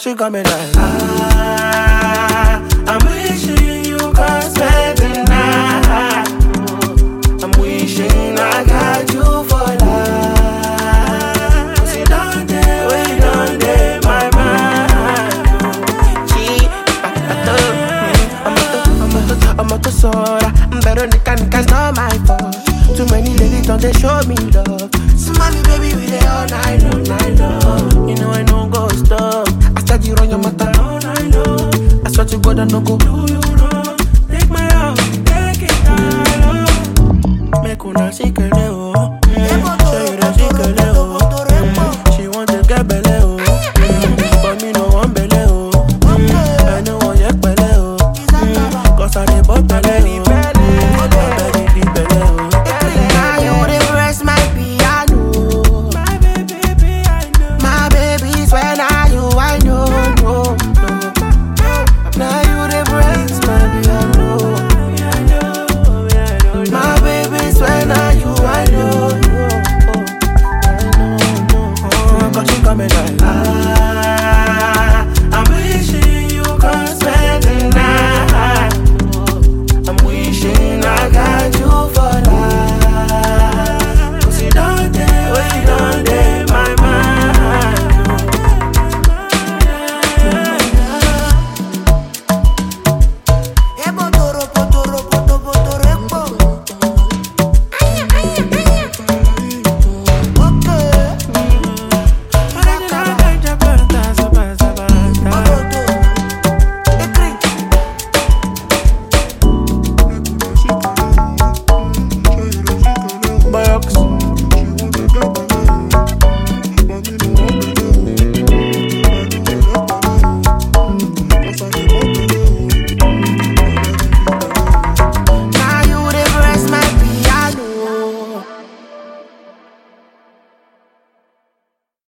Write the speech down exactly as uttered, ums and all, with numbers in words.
she got me like ah, I'm wishing you could spend the night. I'm wishing I got you for life. Cause you don't dare, we don't dare my mind. Gee, I'm a I'm a I'm a I'm a soda. I'm better than can cause not my fault. Too many ladies don't they show me love. So mommy baby we there all night long, night long. You know I don't go stop. I start you run your mouth alone, I know. I swear to God I no go do you wrong. Take my house, take it down. Make una see que leo.